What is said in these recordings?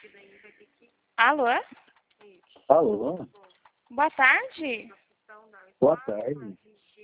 Alô? Alô? Boa tarde. Boa tarde.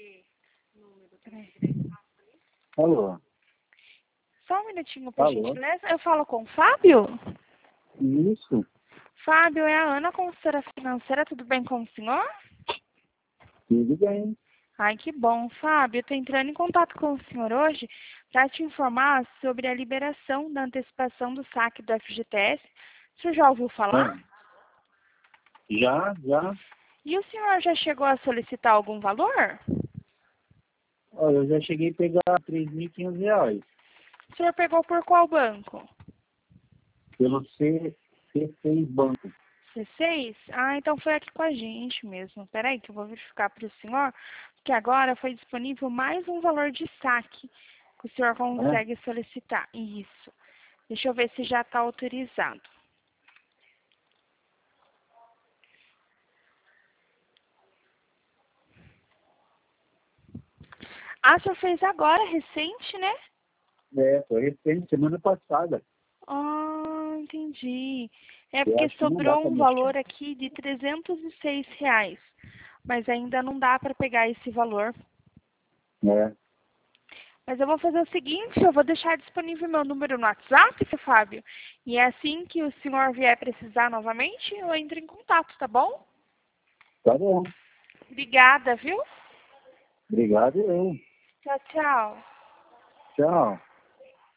Alô? Só um minutinho, por Alô? gentileza. Eu falo com o Fábio? Isso? Fábio, é a Ana, consultora financeira. Tudo bem com o senhor? Tudo bem. Ai, que bom. Fábio, eu estou entrando em contato com o senhor hoje para te informar sobre a liberação da antecipação do saque do FGTS. O senhor já ouviu falar? Já. E o senhor já chegou a solicitar algum valor? Olha, eu já cheguei a pegar R$ 3.500 O senhor pegou por qual banco? pelo C6 Banco. C6? Ah, então foi aqui com a gente mesmo. Peraí que eu vou verificar para o senhor, porque agora foi disponível mais um valor de saque que o senhor consegue solicitar. Isso. Deixa eu ver se já está autorizado. Ah, o senhor fez agora, recente, né? Foi recente, semana passada. Ah, entendi. É Eu porque acho que não dá sobrou para um mexer. valor aqui de R$ 306, mas ainda não dá para pegar esse valor. Mas eu vou fazer o seguinte, eu vou deixar disponível meu número no WhatsApp, seu Fábio. E é assim que o senhor vier precisar novamente, eu entro em contato, tá bom? Tá bom. Obrigada, viu? Obrigado eu. Tchau, tchau. Tchau.